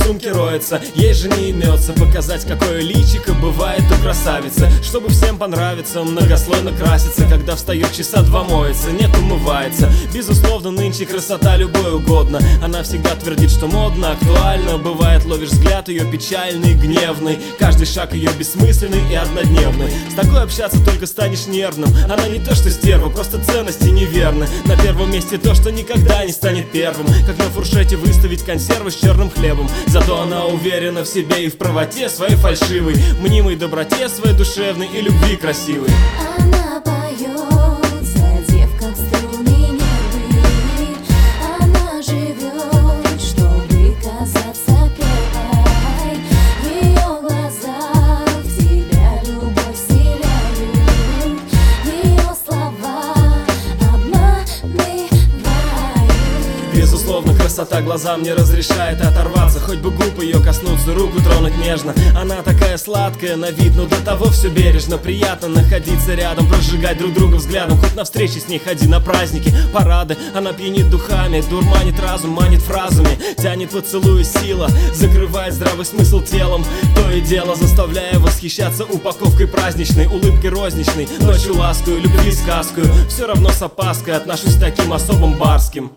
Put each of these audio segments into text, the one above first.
сумке роется, ей же не имется показать, какое личико бывает у красавицы. Чтобы всем понравиться, многослойно красится, когда встает часа два моется, нет умывается. Безусловно, нынче красота любой угодно. Она всегда твердит, что модно, актуально. Бывает, ловишь взгляд ее печальный, гневный, каждый шаг ее бессмысленный и однодневный. С такой общаться только станешь нервным. Она не то что стерва, просто ценности неверны. На первом месте то, что никогда не станет первым. Как на фуршете выставить консервы с черным хлебом. Зато она уверена в себе и в правоте своей фальшивой, мнимой доброте своей душевной и любви красивой. Она поет, задев как струны нервы. Она живет, чтобы казаться первой. В ее глазах в тебя любовь вселяют. Ее слова обманывают. Безусловно, красота глазам не разрешает оторваться. Хоть бы губ ее коснуться, руку тронуть нежно. Она такая сладкая на вид, но до того все бережно. Приятно находиться рядом, прожигать друг друга взглядом. Хоть на встречи с ней ходи, на праздники, парады. Она пьянит духами, дурманит разум, манит фразами. Тянет поцелуя сила, закрывает здравый смысл телом. То и дело заставляя восхищаться упаковкой праздничной, улыбкой розничной, ночью ласкою, любви сказкою. Все равно с опаской отношусь к таким особым барским.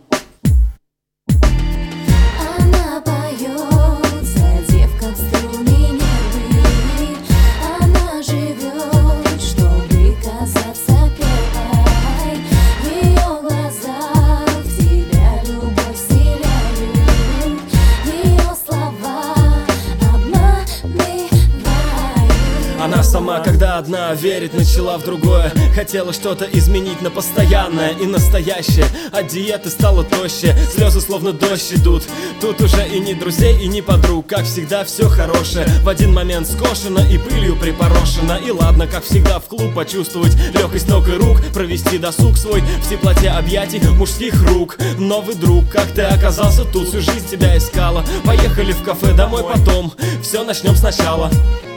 Она поет, задев как струны нервы. Она живет, чтобы казаться первой. В ее глазах в тебя любовь вселяют. Ее слова обманывают. Она сама, когда одна, верить начала в другое. Хотела что-то изменить на постоянное и настоящее. От диеты стало тоще, слезы словно дождь идут. Тут уже и не друзей, и не подруг. Как всегда, все хорошее в один момент скошено и пылью припорошено. И ладно, как всегда, в клуб почувствовать легкость ног и рук, провести досуг свой в теплоте объятий мужских рук. Новый друг, как ты оказался тут, всю жизнь тебя искала. Поехали в кафе, домой потом, все начнем сначала.